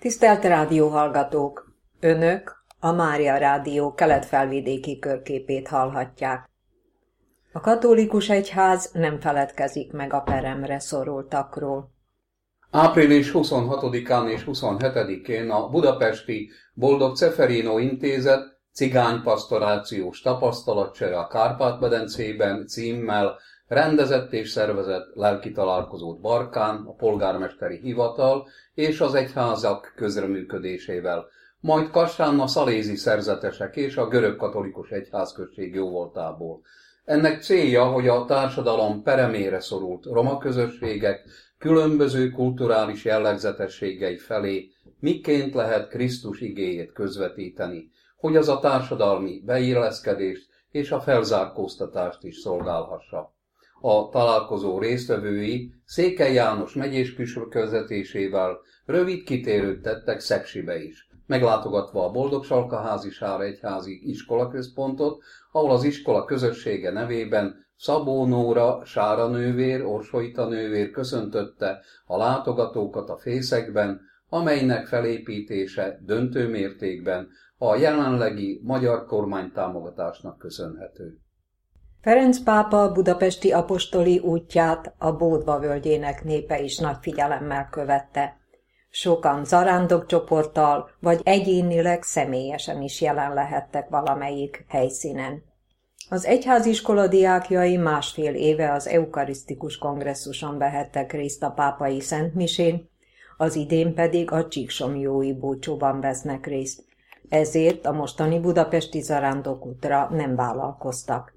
Tisztelt rádióhallgatók! Önök a Mária Rádió kelet-felvidéki körképét hallhatják. A katolikus egyház nem feledkezik meg a peremre szorultakról. Április 26-án és 27-én a budapesti Boldog Ceferino Intézet cigánypastorációs tapasztalatcsere a Kárpát-medencében címmel rendezett és szervezett lelki találkozót Barkán, a polgármesteri hivatal és az egyházak közreműködésével, majd Kassán a szalézi szerzetesek és a görögkatolikus egyházközség jóvoltából. Ennek célja, hogy a társadalom peremére szorult roma közösségek különböző kulturális jellegzetességei felé miként lehet Krisztus igéjét közvetíteni, hogy az a társadalmi beilleszkedést és a felzárkóztatást is szolgálhassa. A találkozó résztvevői Székely János megyés püspök vezetésével rövid kitérőt tettek Szegsibe is, meglátogatva a Boldogsalkaházi Sára egyházi iskolaközpontot, ahol az iskola közössége nevében Szabó Nóra Sára nővér, Orsolita nővér köszöntötte a látogatókat a fészekben, amelynek felépítése döntő mértékben a jelenlegi magyar kormánytámogatásnak köszönhető. Ferenc pápa budapesti apostoli útját a Bódva völgyének népe is nagy figyelemmel követte. Sokan zarándokcsoporttal vagy egyénileg személyesen is jelen lehettek valamelyik helyszínen. Az egyháziskola diákjai másfél éve az eukarisztikus kongresszuson vehettek részt a pápai szentmisén, az idén pedig a csíksomlyói búcsúban vesznek részt, ezért a mostani budapesti zarándokútra nem vállalkoztak.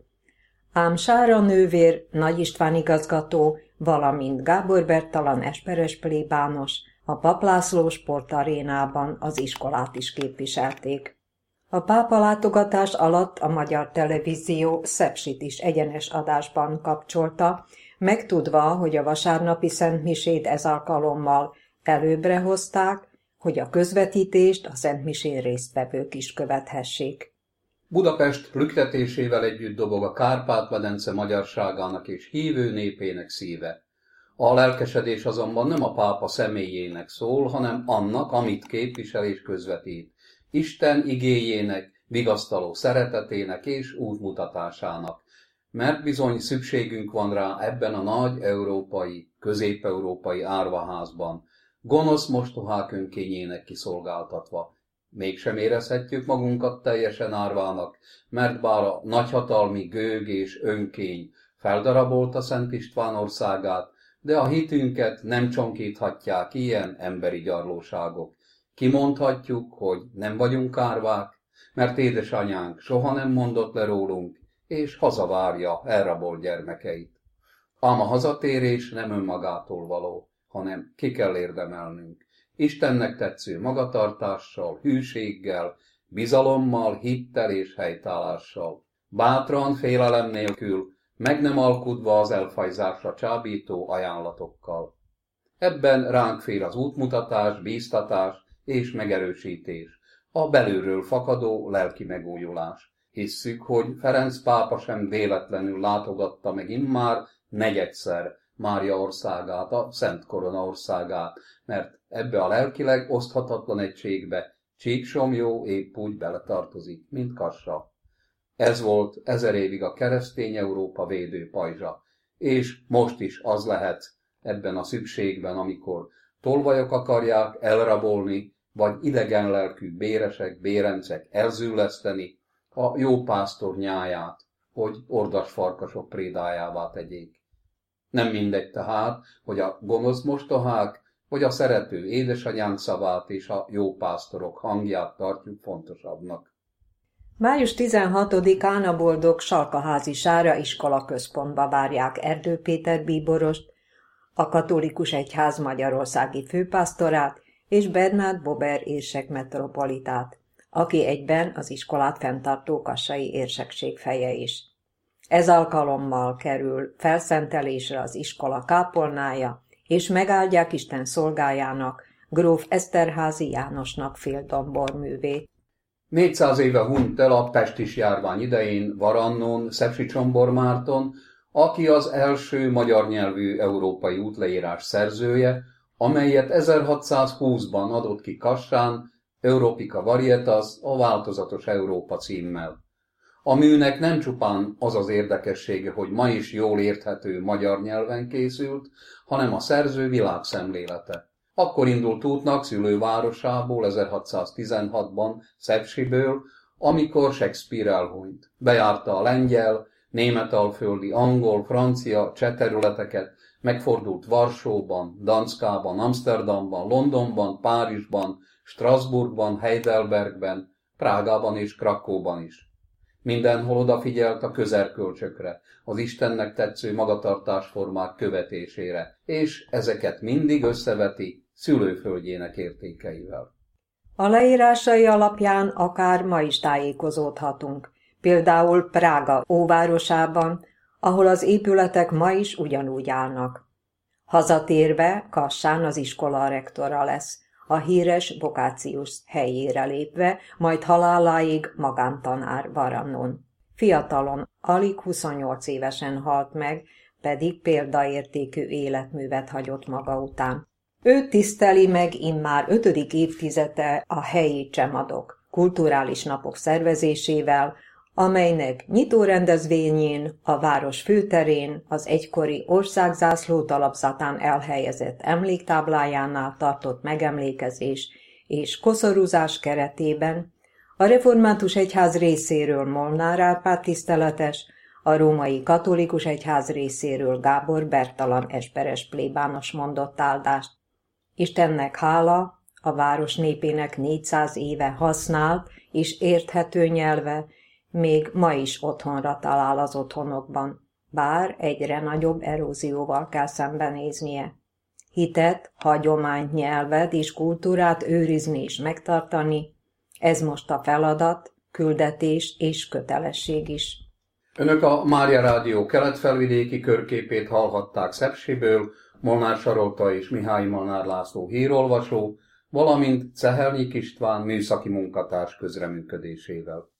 Ám Sára nővér, Nagy István igazgató, valamint Gábor Bertalan esperes plébános a Pap László sportarénában az iskolát is képviselték. A pápa látogatás alatt a Magyar Televízió Szepsit is egyenes adásban kapcsolta, megtudva, hogy a vasárnapi szentmisét ez alkalommal előbbre hozták, hogy a közvetítést a szentmisén résztvevők is követhessék. Budapest lüktetésével együtt dobog a Kárpát-medence magyarságának és hívő népének szíve. A lelkesedés azonban nem a pápa személyének szól, hanem annak, amit képvisel és közvetít. Isten igéjének, vigasztaló szeretetének és útmutatásának. Mert bizony szükségünk van rá ebben a nagy európai, közép-európai árvaházban, gonosz mostohák önkényének kiszolgáltatva. Mégsem érezhetjük magunkat teljesen árvának, mert bár a nagyhatalmi gőg és önkény feldarabolta Szent István országát, de a hitünket nem csonkíthatják ilyen emberi gyarlóságok. Kimondhatjuk, hogy nem vagyunk árvák, mert édesanyánk soha nem mondott le rólunk, és hazavárja elrabolt gyermekeit. Ám a hazatérés nem önmagától való, hanem ki kell érdemelnünk. Istennek tetsző magatartással, hűséggel, bizalommal, hittel és helytállással. Bátran, félelem nélkül, meg nem alkudva az elfajzásra csábító ajánlatokkal. Ebben ránk fér az útmutatás, bíztatás és megerősítés, a belülről fakadó lelki megújulás. Hisszük, hogy Ferenc pápa sem véletlenül látogatta meg immár negyedszer Mária országát, a Szent Korona országát, mert ebbe a lelkileg oszthatatlan egységbe Csíksomlyó épp úgy beletartozik, mint Kassa. Ez volt 1000 évig a keresztény Európa védő pajzsa, és most is az lehet ebben a szükségben, amikor tolvajok akarják elrabolni, vagy idegen lelkű béresek, bérencek elzülleszteni a jó pásztor nyáját, hogy ordas farkasok prédájává tegyék. Nem mindegy tehát, hogy a gonosz mostohák, vagy a szerető édesanyánk szavát és a jó pásztorok hangját tartjuk fontosabbnak. Május 16-án a Boldog Salkaházi Sára iskolaközpontba várják Erdő Péter bíborost, a katolikus egyház magyarországi főpásztorát és Bernát Bober érsek metropolitát, aki egyben az iskolát fenntartó kassai érsekség feje is. Ez alkalommal kerül felszentelésre az iskola kápolnája, és megáldják Isten szolgájának, gróf Eszterházy Jánosnak féldomborművét. 400 éve hunyt el a pestis járvány idején Varannon Szepsi-Csombor Márton, aki az első magyar nyelvű európai útleírás szerzője, amelyet 1620-ban adott ki Kassán Europica Varietas a Változatos Európa címmel. A műnek nem csupán az az érdekessége, hogy ma is jól érthető magyar nyelven készült, hanem a szerző világszemlélete. Akkor indult útnak szülővárosából 1616-ban, Szepsiből, amikor Shakespeare elhunyt. Bejárta a lengyel, németalföldi, angol, francia, cseh területeket, megfordult Varsóban, Danszkában, Amsterdamban, Londonban, Párizsban, Strasbourgban, Heidelbergben, Prágában és Krakóban is. Mindenhol odafigyelt a közerkölcsökre, az Istennek tetsző magatartásformák követésére, és ezeket mindig összeveti szülőföldjének értékeivel. A leírásai alapján akár ma is tájékozódhatunk, például Prága óvárosában, ahol az épületek ma is ugyanúgy állnak. Hazatérve Kassán az iskola rektora lesz, a híres Boccatius helyére lépve, majd haláláig magántanár Varannon. Fiatalon, alig 28 évesen halt meg, pedig példaértékű életművet hagyott maga után. Őt tiszteli meg immár 5. évtizede a helyi Csemadok kulturális napok szervezésével, amelynek nyitórendezvényén a város főterén az egykori országzászló talapzatán elhelyezett emléktáblájánál tartott megemlékezés és koszorúzás keretében a református egyház részéről Molnár Árpád tiszteletes, a római katolikus egyház részéről Gábor Bertalan esperes plébános mondott áldást. Istennek hála, a város népének 400 éve használt és érthető nyelve még ma is otthonra talál az otthonokban, bár egyre nagyobb erózióval kell szembenéznie. Hitet, hagyományt, nyelvet és kultúrát őrizni és megtartani, ez most a feladat, küldetés és kötelesség is. Önök a Mária Rádió keletfelvidéki körképét hallhatták Szepsiből, Molnár Sarolta és Mihály Molnár László hírolvasó, valamint Cehelnyik István műszaki munkatárs közreműködésével.